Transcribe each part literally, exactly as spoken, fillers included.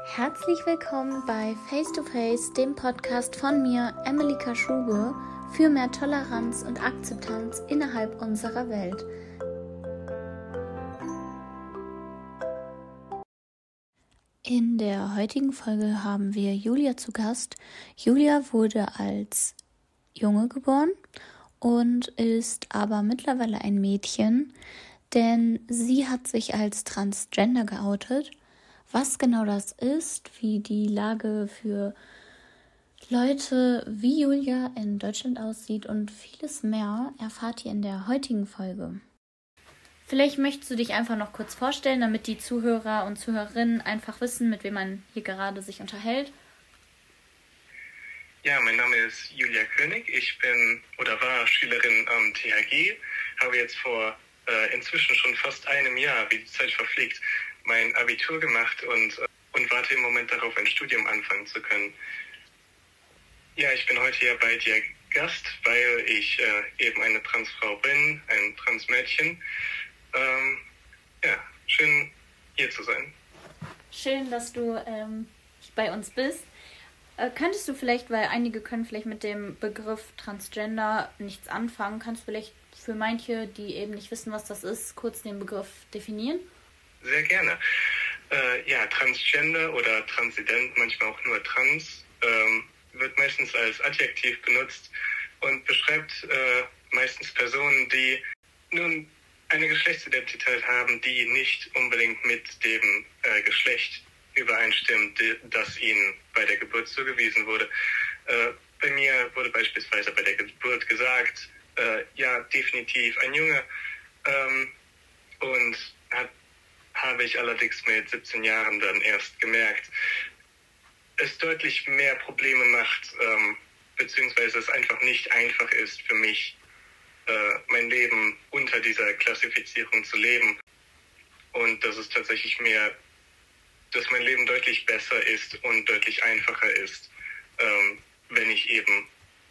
Herzlich willkommen bei Face to Face, dem Podcast von mir, Emily Kaschube, für mehr Toleranz und Akzeptanz innerhalb unserer Welt. In der heutigen Folge haben wir Julia zu Gast. Julia wurde als Junge geboren und ist aber mittlerweile ein Mädchen, denn sie hat sich als Transgender geoutet. Was genau das ist, wie die Lage für Leute wie Julia in Deutschland aussieht und vieles mehr, erfahrt ihr in der heutigen Folge. Vielleicht möchtest du dich einfach noch kurz vorstellen, damit die Zuhörer und Zuhörerinnen einfach wissen, mit wem man hier gerade sich unterhält. Ja, mein Name ist Julia König. Ich bin oder war Schülerin am T H G, habe jetzt vor äh, inzwischen schon fast einem Jahr, wie die Zeit verfliegt, mein Abitur gemacht und, äh, und warte im Moment darauf, ein Studium anfangen zu können. Ja, ich bin heute hier bei dir Gast, weil ich äh, eben eine Transfrau bin, ein Transmädchen. Ähm, ja, schön hier zu sein. Schön, dass du ähm, bei uns bist. Äh, könntest du vielleicht, weil einige können vielleicht mit dem Begriff Transgender nichts anfangen, kannst du vielleicht für manche, die eben nicht wissen, was das ist, kurz den Begriff definieren? Sehr gerne. Äh, ja, Transgender oder Transident, manchmal auch nur Trans, ähm, wird meistens als Adjektiv benutzt und beschreibt äh, meistens Personen, die nun eine Geschlechtsidentität haben, die nicht unbedingt mit dem äh, Geschlecht übereinstimmt, das ihnen bei der Geburt zugewiesen wurde. Äh, bei mir wurde beispielsweise bei der Geburt gesagt, äh, ja, definitiv ein Junge, ähm, und hat habe ich allerdings mit siebzehn Jahren dann erst gemerkt, es deutlich mehr Probleme macht, ähm, beziehungsweise es einfach nicht einfach ist für mich, äh, mein Leben unter dieser Klassifizierung zu leben. Und dass es tatsächlich mehr, dass mein Leben deutlich besser ist und deutlich einfacher ist, ähm, wenn ich eben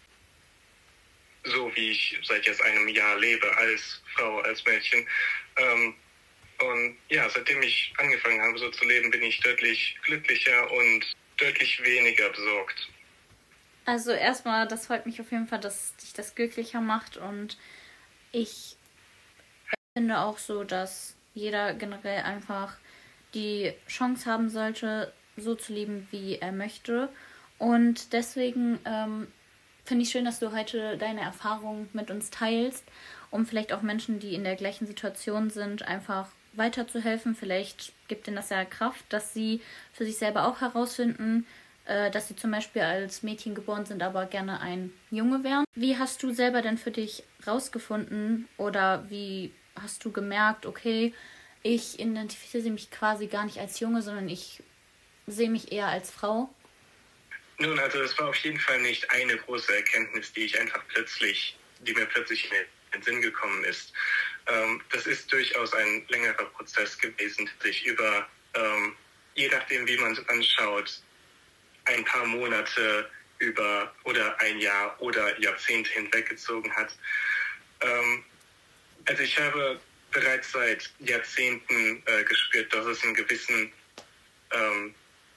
so, wie ich seit jetzt einem Jahr lebe, als Frau, als Mädchen, ähm, Und ja, seitdem ich angefangen habe, so zu leben, bin ich deutlich glücklicher und deutlich weniger besorgt. Also erstmal, das freut mich auf jeden Fall, dass dich das glücklicher macht. Und ich finde auch so, dass jeder generell einfach die Chance haben sollte, so zu leben, wie er möchte. Und deswegen ähm, finde ich schön, dass du heute deine Erfahrungen mit uns teilst, um vielleicht auch Menschen, die in der gleichen Situation sind, einfach weiterzuhelfen. Vielleicht gibt ihnen das ja Kraft, dass sie für sich selber auch herausfinden, äh, dass sie zum Beispiel als Mädchen geboren sind, aber gerne ein Junge wären. Wie hast du selber denn für dich rausgefunden oder wie hast du gemerkt, okay, ich identifiziere mich quasi gar nicht als Junge, sondern ich sehe mich eher als Frau? Nun, also es war auf jeden Fall nicht eine große Erkenntnis, die ich einfach plötzlich, die mir plötzlich in den Sinn gekommen ist. Ähm, das ist durchaus ein längerer Prozess gewesen, der sich über, ähm, je nachdem wie man es anschaut, ein paar Monate über oder ein Jahr oder Jahrzehnte hinweggezogen hat. Ähm, also ich habe bereits seit Jahrzehnten äh, gespürt, dass es einen gewissen, ähm,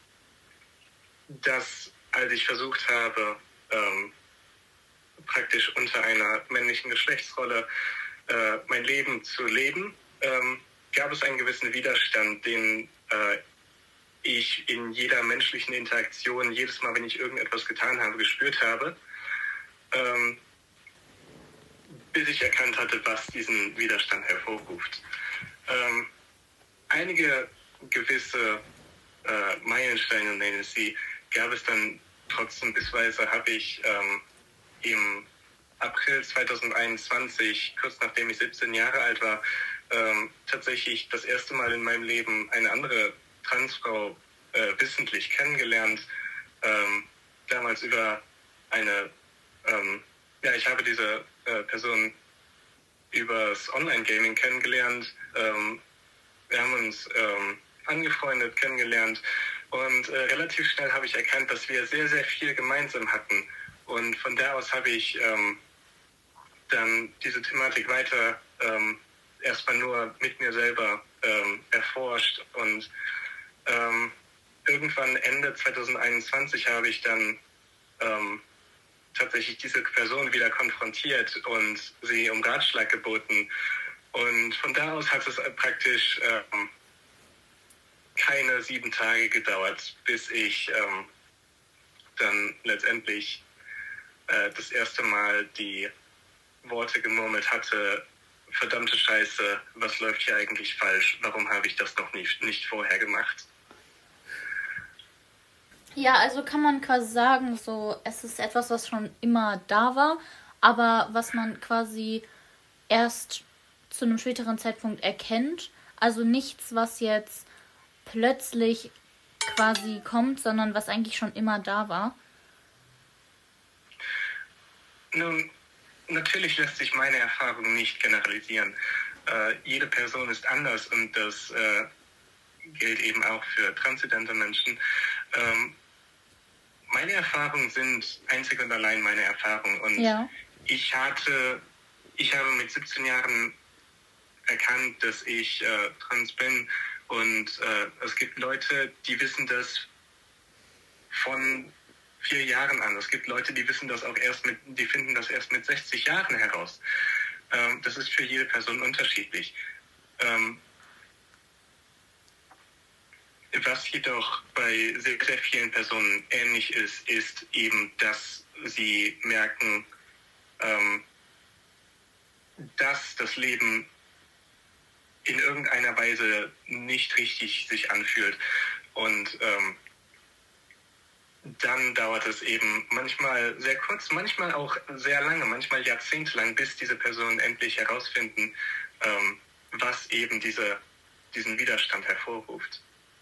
dass als ich versucht habe, ähm, praktisch unter einer männlichen Geschlechtsrolle äh, mein Leben zu leben, ähm, gab es einen gewissen Widerstand, den äh, ich in jeder menschlichen Interaktion, jedes Mal, wenn ich irgendetwas getan habe, gespürt habe, ähm, bis ich erkannt hatte, was diesen Widerstand hervorruft. Ähm, einige gewisse äh, Meilensteine, nenne ich sie, gab es dann trotzdem. Bisweise habe ich ähm, im April zweitausendeinundzwanzig, kurz nachdem ich siebzehn Jahre alt war, ähm, tatsächlich das erste Mal in meinem Leben eine andere Transfrau äh, wissentlich kennengelernt. Ähm, damals über eine, ähm, ja, ich habe diese äh, Person übers Online-Gaming kennengelernt. Ähm, wir haben uns ähm, angefreundet, kennengelernt und äh, relativ schnell habe ich erkannt, dass wir sehr, sehr viel gemeinsam hatten. Und von da aus habe ich ähm, dann diese Thematik weiter ähm, erstmal nur mit mir selber ähm, erforscht und ähm, irgendwann Ende zwanzig einundzwanzig habe ich dann ähm, tatsächlich diese Person wieder konfrontiert und sie um Ratschlag geboten. Und von da aus hat es praktisch ähm, keine sieben Tage gedauert, bis ich ähm, dann letztendlich äh, das erste Mal die Worte gemurmelt hatte: Verdammte Scheiße, was läuft hier eigentlich falsch? Warum habe ich das noch nicht, nicht vorher gemacht? Ja, also kann man quasi sagen, so, es ist etwas, was schon immer da war, aber was man quasi erst zu einem späteren Zeitpunkt erkennt. Also nichts, was jetzt plötzlich quasi kommt, sondern was eigentlich schon immer da war. Nun, natürlich lässt sich meine Erfahrung nicht generalisieren. Äh, jede Person ist anders und das äh, gilt eben auch für transzendente Menschen. Ähm, meine Erfahrungen sind einzig und allein meine Erfahrungen. Und ja. ich hatte, ich habe mit siebzehn Jahren erkannt, dass ich äh, trans bin. Und äh, es gibt Leute, die wissen das von vier Jahren an. Es gibt Leute, die wissen das auch erst mit, die finden das erst mit sechzig Jahren heraus. Ähm, das ist für jede Person unterschiedlich. Ähm, was jedoch bei sehr, sehr vielen Personen ähnlich ist, ist eben, dass sie merken, ähm, dass das Leben in irgendeiner Weise nicht richtig sich anfühlt. Und ähm, dann dauert es eben manchmal sehr kurz, manchmal auch sehr lange, manchmal jahrzehntelang, bis diese Personen endlich herausfinden, ähm, was eben diese, diesen Widerstand hervorruft.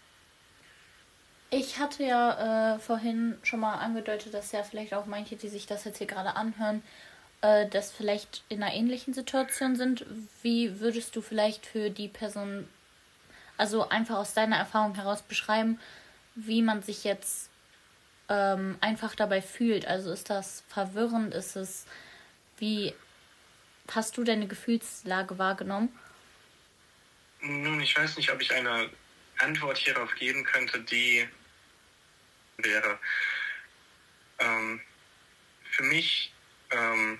Ich hatte ja äh, vorhin schon mal angedeutet, dass ja vielleicht auch manche, die sich das jetzt hier gerade anhören, äh, das vielleicht in einer ähnlichen Situation sind. Wie würdest du vielleicht für die Person, also einfach aus deiner Erfahrung heraus beschreiben, wie man sich jetzt ähm, einfach dabei fühlt? Also ist das verwirrend? Ist es, wie hast du deine Gefühlslage wahrgenommen? Nun, ich weiß nicht, ob ich eine Antwort hierauf geben könnte, die wäre. Ähm, für mich, ähm,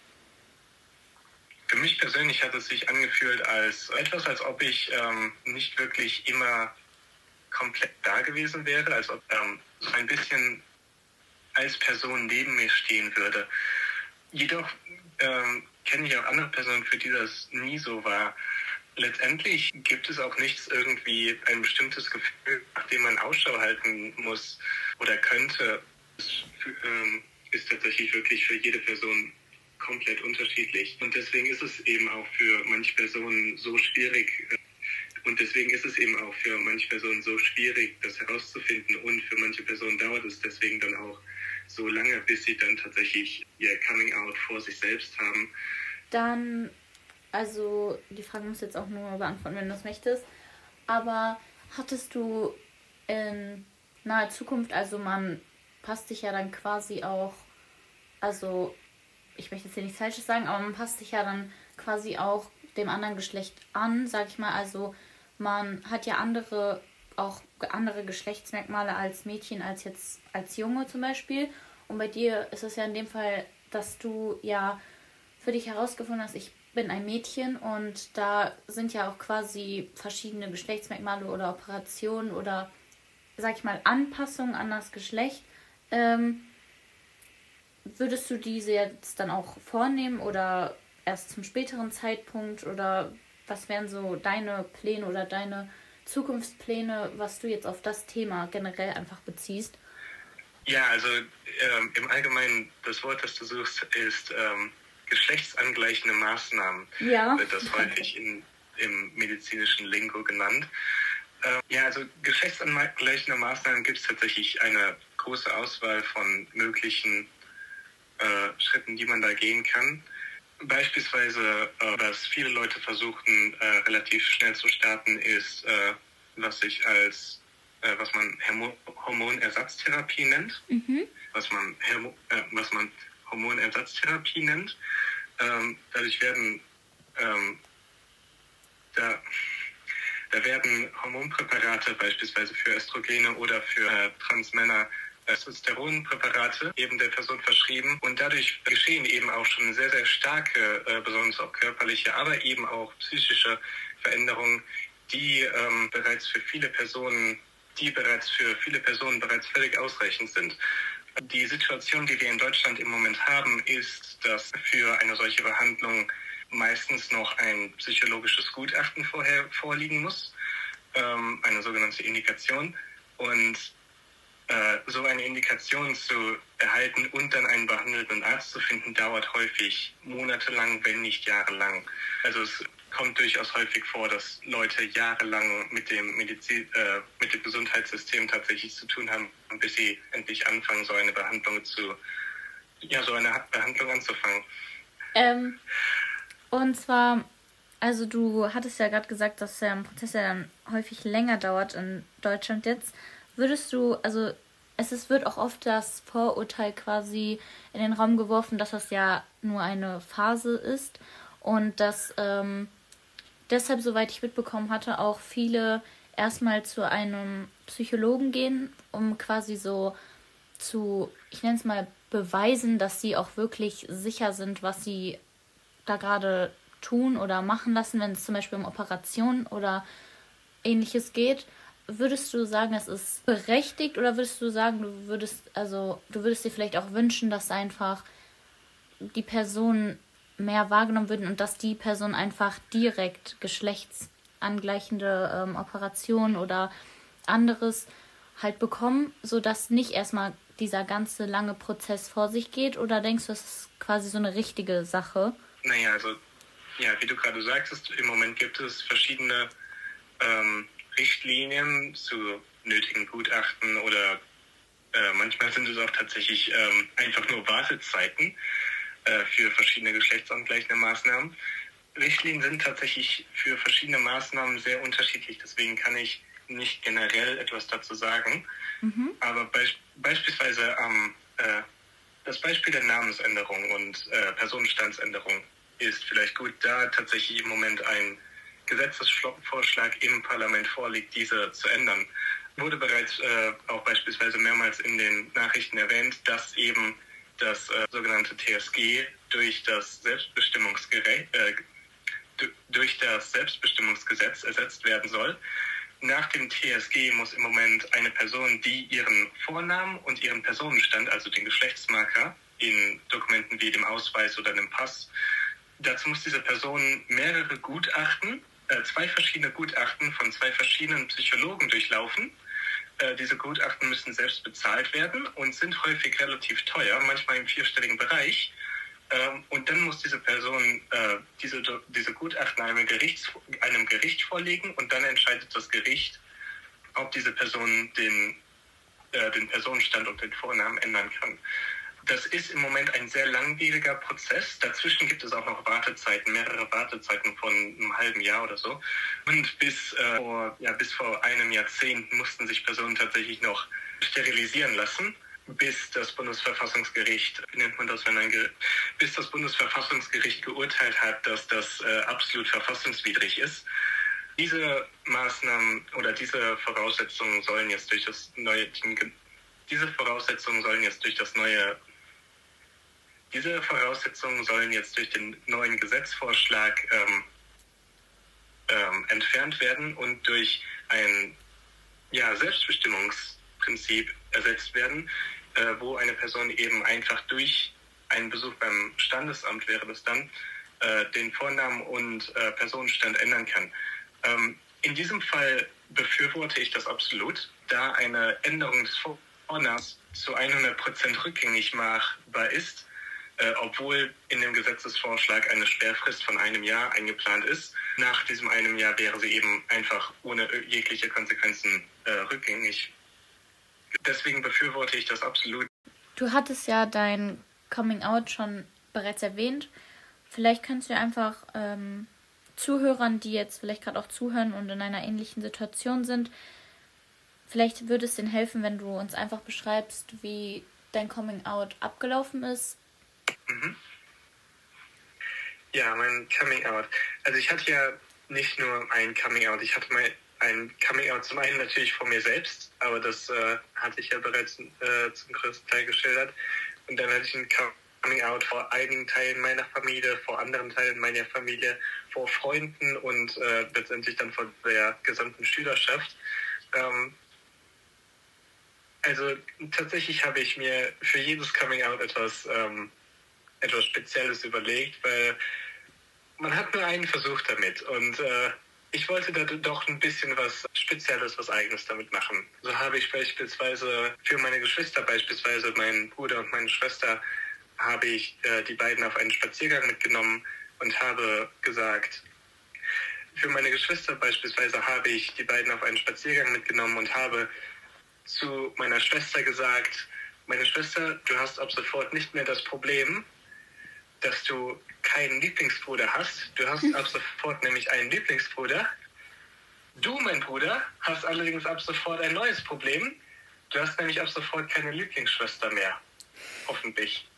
für mich persönlich hat es sich angefühlt als etwas, als ob ich ähm, nicht wirklich immer komplett da gewesen wäre, als ob ähm, so ein bisschen als Person neben mir stehen würde. Jedoch ähm, kenne ich auch andere Personen, für die das nie so war. Letztendlich gibt es auch nichts irgendwie, ein bestimmtes Gefühl, nach dem man Ausschau halten muss oder könnte. Das ähm, ist tatsächlich wirklich für jede Person komplett unterschiedlich. Und deswegen ist es eben auch für manche Personen so schwierig, und deswegen ist es eben auch für manche Personen so schwierig, das herauszufinden. Und für manche Personen dauert es deswegen dann auch so lange, bis sie dann tatsächlich ihr Coming-out vor sich selbst haben. Dann, also die Frage musst du jetzt auch nur beantworten, wenn du das möchtest. Aber hattest du in naher Zukunft, also man passt sich ja dann quasi auch, also ich möchte jetzt hier nichts Falsches sagen, aber man passt sich ja dann quasi auch dem anderen Geschlecht an, sag ich mal. Also man hat ja andere, auch andere Geschlechtsmerkmale als Mädchen, als jetzt als Junge zum Beispiel. Und bei dir ist es ja in dem Fall, dass du ja für dich herausgefunden hast, ich bin ein Mädchen, und da sind ja auch quasi verschiedene Geschlechtsmerkmale oder Operationen oder, sag ich mal, Anpassungen an das Geschlecht. Ähm, würdest du diese jetzt dann auch vornehmen oder erst zum späteren Zeitpunkt, oder was wären so deine Pläne oder deine Zukunftspläne, was du jetzt auf das Thema generell einfach beziehst? Ja, also ähm, im Allgemeinen, das Wort, das du suchst, ist ähm, geschlechtsangleichende Maßnahmen. Ja. Wird das häufig in, im medizinischen Lingo genannt. Ähm, ja, also geschlechtsangleichende Maßnahmen gibt es tatsächlich eine große Auswahl von möglichen äh, Schritten, die man da gehen kann. Beispielsweise, äh, was viele Leute versuchen, äh, relativ schnell zu starten, ist, äh, was sich als, äh, was man Hormo- Hormonersatztherapie nennt, mhm. was man, Hermo- äh, was man Hormonersatztherapie nennt. Ähm, dadurch werden, ähm, da, Da werden Hormonpräparate beispielsweise für Östrogene oder für äh, Transmänner Testosteronpräparate eben der Person verschrieben und dadurch geschehen eben auch schon sehr, sehr starke, äh, besonders auch körperliche, aber eben auch psychische Veränderungen, die ähm, bereits für viele Personen, die bereits für viele Personen bereits völlig ausreichend sind. Die Situation, die wir in Deutschland im Moment haben, ist, dass für eine solche Behandlung meistens noch ein psychologisches Gutachten vorher vorliegen muss, ähm, eine sogenannte Indikation. Und äh, so eine Indikation zu erhalten und dann einen behandelnden Arzt zu finden, dauert häufig monatelang, wenn nicht jahrelang. Also es kommt durchaus häufig vor, dass Leute jahrelang mit dem Medizin, äh, mit dem Gesundheitssystem tatsächlich zu tun haben, bis sie endlich anfangen, so eine Behandlung zu, ja, so eine Behandlung anzufangen. Ähm, und zwar, also du hattest ja gerade gesagt, dass der Prozess ja dann häufig länger dauert in Deutschland jetzt. Würdest du, also es ist, wird auch oft das Vorurteil quasi in den Raum geworfen, dass das ja nur eine Phase ist und dass ähm, deshalb, soweit ich mitbekommen hatte, auch viele erstmal zu einem Psychologen gehen, um quasi so zu, ich nenne es mal, beweisen, dass sie auch wirklich sicher sind, was sie da gerade tun oder machen lassen, wenn es zum Beispiel um Operationen oder Ähnliches geht. Würdest du sagen, es ist berechtigt oder würdest du sagen, du würdest, also du würdest dir vielleicht auch wünschen, dass einfach die Personen mehr wahrgenommen würden und dass die Personen einfach direkt geschlechtsangleichende ähm, Operationen oder anderes halt bekommen, sodass nicht erstmal dieser ganze lange Prozess vor sich geht? Oder denkst du, das ist quasi so eine richtige Sache? Naja, also, ja, wie du gerade sagtest, im Moment gibt es verschiedene ähm, Richtlinien zu nötigen Gutachten oder äh, manchmal sind es auch tatsächlich ähm, einfach nur Wartezeiten äh, für verschiedene geschlechtsangleichende Maßnahmen. Richtlinien sind tatsächlich für verschiedene Maßnahmen sehr unterschiedlich, deswegen kann ich nicht generell etwas dazu sagen. Mhm. Aber beisp- beispielsweise ähm, äh, das Beispiel der Namensänderung und äh, Personenstandsänderung ist vielleicht gut, da tatsächlich im Moment ein Gesetzesvorschlag im Parlament vorliegt, diese zu ändern. Wurde bereits äh, auch beispielsweise mehrmals in den Nachrichten erwähnt, dass eben das äh, sogenannte T S G durch das Selbstbestimmungsgerecht, äh, d- durch das Selbstbestimmungsgesetz ersetzt werden soll. Nach dem T S G muss im Moment eine Person, die ihren Vornamen und ihren Personenstand, also den Geschlechtsmarker, in Dokumenten wie dem Ausweis oder dem Pass, dazu muss diese Person mehrere Gutachten, äh, zwei verschiedene Gutachten von zwei verschiedenen Psychologen durchlaufen. Äh, diese Gutachten müssen selbst bezahlt werden und sind häufig relativ teuer, manchmal im vierstelligen Bereich. Ähm, und dann muss diese Person äh, diese, diese Gutachten einem Gericht, einem Gericht vorlegen und dann entscheidet das Gericht, ob diese Person den, äh, den Personenstand und den Vornamen ändern kann. Das ist im Moment ein sehr langwieriger Prozess. Dazwischen gibt es auch noch Wartezeiten, mehrere Wartezeiten von einem halben Jahr oder so. Und bis, äh, vor, ja, bis vor einem Jahrzehnt mussten sich Personen tatsächlich noch sterilisieren lassen, bis das Bundesverfassungsgericht, wie nennt man das, wenn ein Ge- bis das Bundesverfassungsgericht geurteilt hat, dass das äh, absolut verfassungswidrig ist. Diese Maßnahmen oder diese Voraussetzungen sollen jetzt durch das neue diese Voraussetzungen sollen jetzt durch das neue Diese Voraussetzungen sollen jetzt durch den neuen Gesetzvorschlag ähm, ähm, entfernt werden und durch ein ja, Selbstbestimmungsprinzip ersetzt werden, äh, wo eine Person eben einfach durch einen Besuch beim Standesamt, wäre das dann, äh, den Vornamen und äh, Personenstand ändern kann. Ähm, in diesem Fall befürworte ich das absolut, da eine Änderung des Vornamens zu hundert Prozent rückgängig machbar ist, Äh, obwohl in dem Gesetzesvorschlag eine Sperrfrist von einem Jahr eingeplant ist. Nach diesem einem Jahr wäre sie eben einfach ohne jegliche Konsequenzen äh, rückgängig. Deswegen befürworte ich das absolut. Du hattest ja dein Coming-out schon bereits erwähnt. Vielleicht kannst du ja einfach ähm, Zuhörern, die jetzt vielleicht gerade auch zuhören und in einer ähnlichen Situation sind, vielleicht würde es denen helfen, wenn du uns einfach beschreibst, wie dein Coming-out abgelaufen ist. Mhm. Ja, mein Coming Out. Also ich hatte ja nicht nur ein Coming Out, ich hatte mein, ein Coming-out zum einen natürlich vor mir selbst, aber das äh, hatte ich ja bereits äh, zum größten Teil geschildert. Und dann hatte ich ein Coming-out vor einigen Teilen meiner Familie, vor anderen Teilen meiner Familie, vor Freunden und äh, letztendlich dann vor der gesamten Schülerschaft. Ähm, also tatsächlich habe ich mir für jedes Coming-out etwas, ähm, etwas Spezielles überlegt, weil man hat nur einen Versuch damit und äh, ich wollte da doch ein bisschen was Spezielles, was Eigenes damit machen. So habe ich beispielsweise für meine Geschwister, beispielsweise meinen Bruder und meine Schwester, habe ich äh, die beiden auf einen Spaziergang mitgenommen und habe gesagt, für meine Geschwister beispielsweise habe ich die beiden auf einen Spaziergang mitgenommen und habe zu meiner Schwester gesagt, meine Schwester, du hast ab sofort nicht mehr das Problem, dass du keinen Lieblingsbruder hast. Du hast ab sofort nämlich einen Lieblingsbruder. Du, mein Bruder, hast allerdings ab sofort ein neues Problem. Du hast nämlich ab sofort keine Lieblingsschwester mehr. Hoffentlich.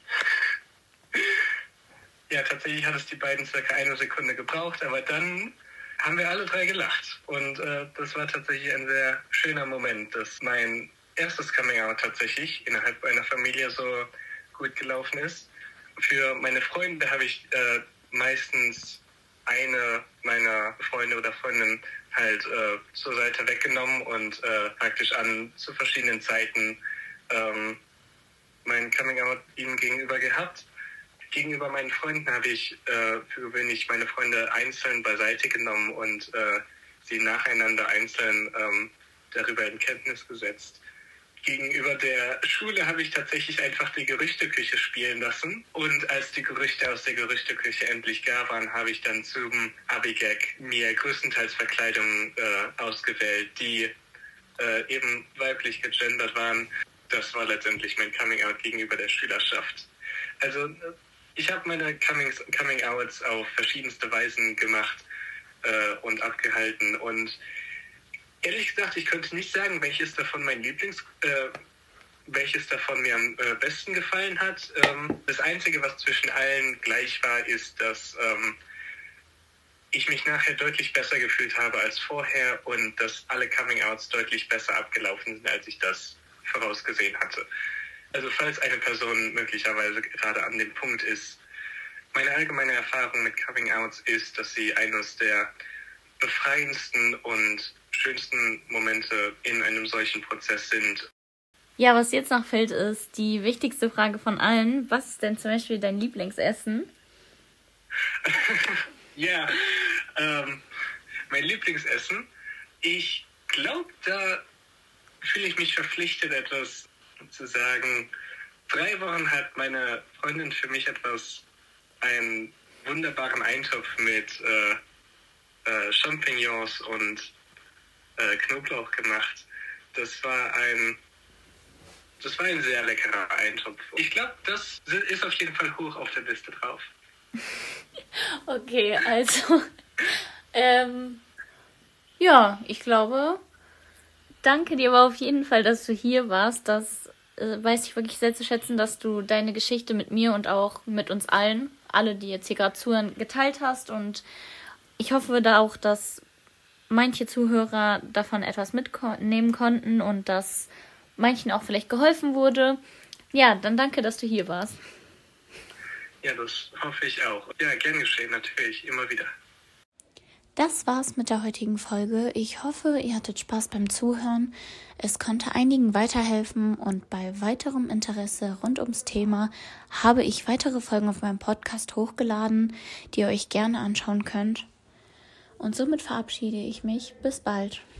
Ja, tatsächlich hat es die beiden circa eine Sekunde gebraucht, aber dann haben wir alle drei gelacht. Und äh, das war tatsächlich ein sehr schöner Moment, dass mein erstes Coming-out tatsächlich innerhalb einer Familie so gut gelaufen ist. Für meine Freunde habe ich äh, meistens eine meiner Freunde oder Freundinnen halt äh, zur Seite weggenommen und äh, praktisch an zu verschiedenen Zeiten ähm, mein Coming-out ihnen gegenüber gehabt. Gegenüber meinen Freunden habe ich äh, für gewöhnlich meine Freunde einzeln beiseite genommen und äh, sie nacheinander einzeln ähm, darüber in Kenntnis gesetzt. Gegenüber der Schule habe ich tatsächlich einfach die Gerüchteküche spielen lassen. Und als die Gerüchte aus der Gerüchteküche endlich gar waren, habe ich dann zum Abi-Gag mir größtenteils Verkleidungen äh, ausgewählt, die äh, eben weiblich gegendert waren. Das war letztendlich mein Coming-out gegenüber der Schülerschaft. Also ich habe meine Comings, Coming-outs auf verschiedenste Weisen gemacht äh, und abgehalten. Und ehrlich gesagt, ich könnte nicht sagen, welches davon mein Lieblings, äh, welches davon mir am äh, besten gefallen hat. Ähm, das Einzige, was zwischen allen gleich war, ist, dass ähm, ich mich nachher deutlich besser gefühlt habe als vorher und dass alle Coming-outs deutlich besser abgelaufen sind, als ich das vorausgesehen hatte. Also falls eine Person möglicherweise gerade an dem Punkt ist, meine allgemeine Erfahrung mit Coming-outs ist, dass sie eines der befreiendsten und schönsten Momente in einem solchen Prozess sind. Ja, was jetzt noch fehlt, ist die wichtigste Frage von allen. Was ist denn zum Beispiel dein Lieblingsessen? Ja, ähm, mein Lieblingsessen. Ich glaube, da fühle ich mich verpflichtet, etwas zu sagen. Drei Wochen hat meine Freundin für mich etwas, einen wunderbaren Eintopf mit äh, äh, Champignons und äh, Knoblauch gemacht. Das war ein, das war ein sehr leckerer Eintopf. Ich glaube, das ist auf jeden Fall hoch auf der Liste drauf. Okay, also, ähm, ja, ich glaube, danke dir aber auf jeden Fall, dass du hier warst. Das äh, weiß ich wirklich sehr zu schätzen, dass du deine Geschichte mit mir und auch mit uns allen, alle, die jetzt hier gerade zuhören, geteilt hast. Und ich hoffe da auch, dass manche Zuhörer davon etwas mitnehmen konnten und dass manchen auch vielleicht geholfen wurde. Ja, dann danke, dass du hier warst. Ja, das hoffe ich auch. Ja, gern geschehen, natürlich, immer wieder. Das war's mit der heutigen Folge. Ich hoffe, ihr hattet Spaß beim Zuhören. Es konnte einigen weiterhelfen und bei weiterem Interesse rund ums Thema habe ich weitere Folgen auf meinem Podcast hochgeladen, die ihr euch gerne anschauen könnt. Und somit verabschiede ich mich. Bis bald.